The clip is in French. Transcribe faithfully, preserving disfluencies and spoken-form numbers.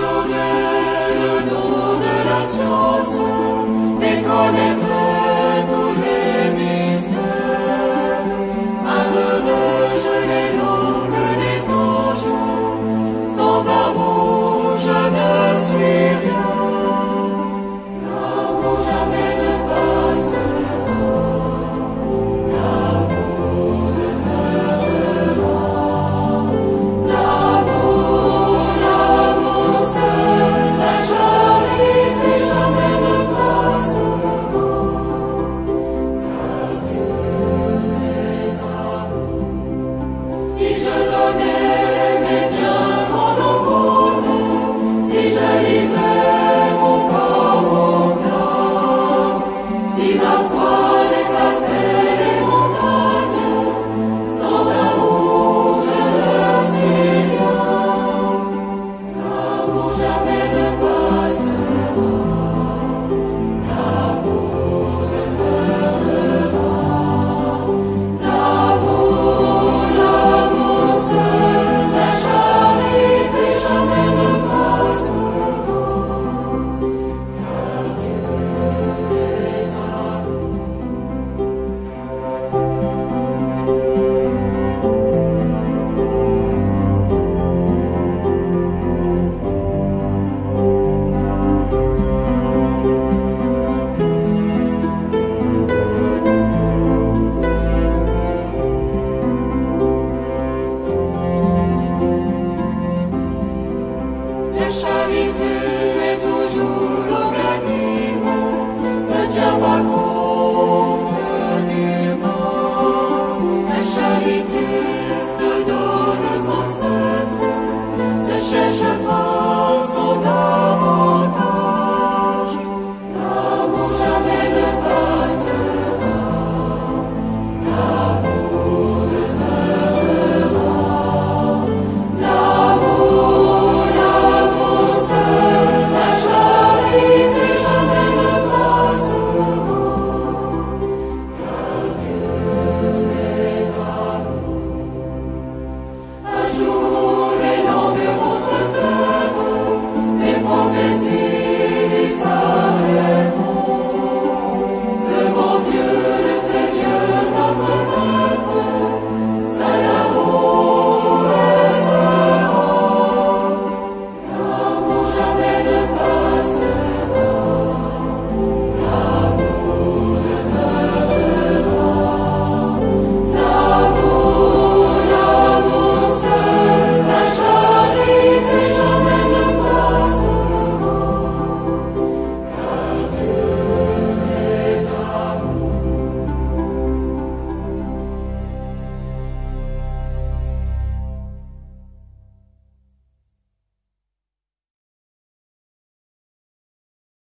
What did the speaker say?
aujourd'hui le don de la science et connaître tous les mystères. Parlerai-je les langues des anges? Sans amour, je ne suis rien. L'amour jamais ne passera. L'amour demeurera. L'amour, l'amour seul, la charité jamais ne passera. Car Dieu est amour. Si je donnais mes biens en aumône, si je livrais mon corps aux flammes, si ma foi dépassait les montagnes, sans amour je ne suis rien. L'amour jamais ne passera. L'amour demeurera. L'amour, l'amour seul, la charité jamais ne passera. Car Dieu est amour. La charité